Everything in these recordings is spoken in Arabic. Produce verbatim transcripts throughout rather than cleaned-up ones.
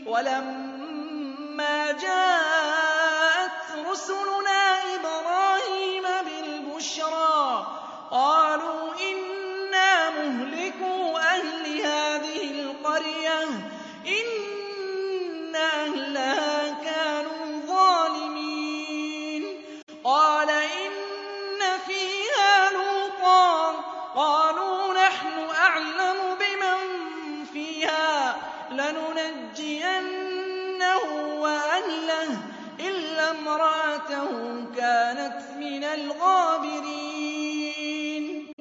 وَلَمَّا جَاءَتْ رُسُلُنَا إِبْرَاهِيمَ بِالْبُشْرَىٰ قَالُوا إِنَّا مُهْلِكُو أَهْلِ هَٰذِهِ الْقَرْيَةِ إِنَّ أَهْلَهَا كَانُوا ظَالِمِينَ قَالَ إِنَّ فِيهَا لُوطًا قَالُوا نَحْنُ أَعْلَمُ بِمَن فِيهَا لَنُنَجِّيَنَّهُ وَأَهْلَهُ إِلَّا امْرَأَتَهُ كَانَتْ مِنَ الْغَابِرِينَ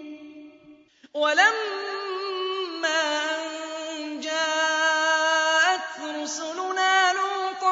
وَلَمَّا أَن جَاءَتْ رُسُلُنَا لُوطًا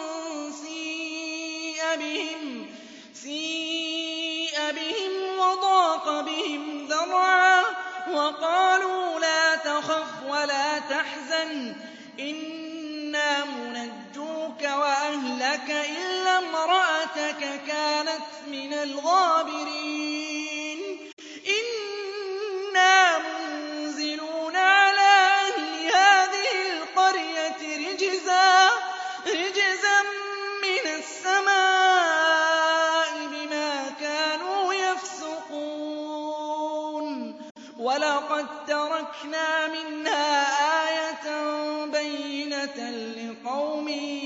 سِيءَ بِهِمْ وَضَاقَ بِهِمْ ذَرْعًا وَقَالُوا لَا تَخَفْ وَلَا تَحْزَنْ إِنَّا مُنَجُّوكَ وَأَهْلَكَ إِلَّا امْرَأَتَكَ كَانَتْ مِنَ الْغَابِرِينَ إِنَّا مُنزِلُونَ عَلَىٰ أَهْلِ هَٰذِهِ الْقَرْيَةِ رِجْزًا مِّنَ السَّمَاءِ بِمَا كَانُوا يَفْسُقُونَ وَلَقَد تَّرَكْنَا مِنْهَا آيَةً بَيِّنَةً لِّقَوْمٍ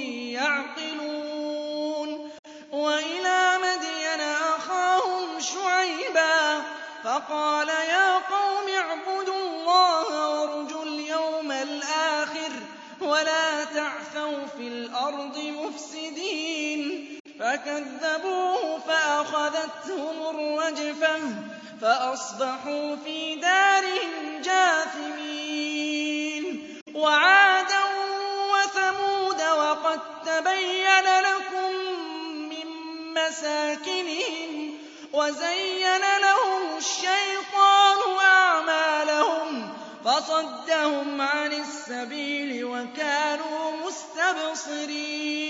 يَعْقِلُونَ وَإِلَىٰ مَدْيَنَ أَخَاهُمْ شُعَيْبًا فَقَالَ يَا قَوْمِ اعْبُدُوا اللَّهَ وَارْجُوا الْيَوْمَ الْآخِرَ وَلَا تَعْثَوْا فِي الْأَرْضِ مُفْسِدِينَ فَكَذَّبُوهُ فَأَخَذَتْهُمُ الرَّجْفَةُ فَأَصْبَحُوا فِي دَارِهِمْ جَاثِمِينَ وَعَادًا وَثَمُودَ وَقَد تَّبَيَّنَ لَكُم مِّن مَّسَاكِنِهِمْ وَزَيَّنَ لَهُمُ الشَّيْطَانُ أَعْمَالَهُمْ فَصَدَّهُمْ عَنِ السَّبِيلِ وَكَانُوا مُسْتَبْصِرِينَ